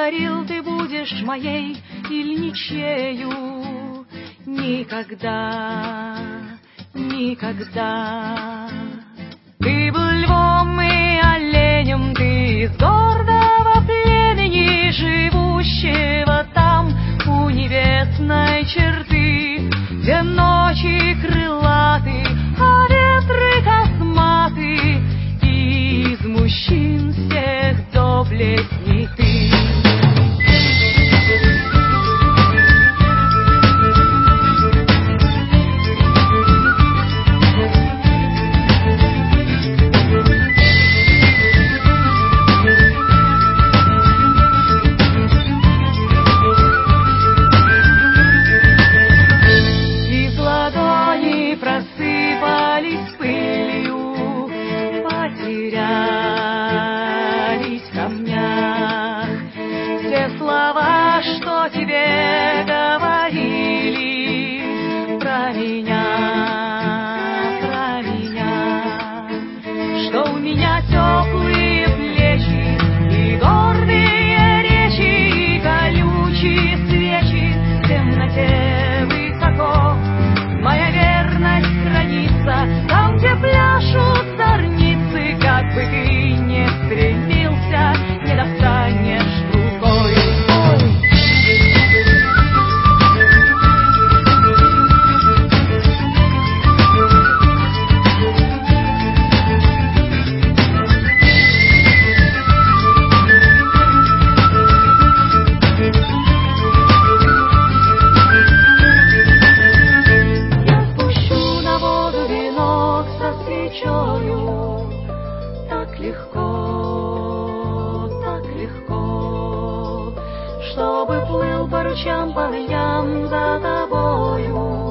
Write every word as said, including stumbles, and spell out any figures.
говорил, ты будешь моей или ничею. Никогда, никогда. Ты был львом и оленем, ты из гордого племени, живущего там у небесной черты, где ночи крылаты, а ветры косматы, и из мужчин всех доблестней ты. Просыпались пылью, потерялись в камнях все слова, что тебе говорили про меня, про меня, что у меня теплые плечи и гордые речи, и колючие свечи в темноте высоко. Моя верность хранится там, где пляшут зорницы, как бы ты не стремился, не достанешь рукой. Так легко, так легко, чтобы плыл по ручьям, по дням за тобою.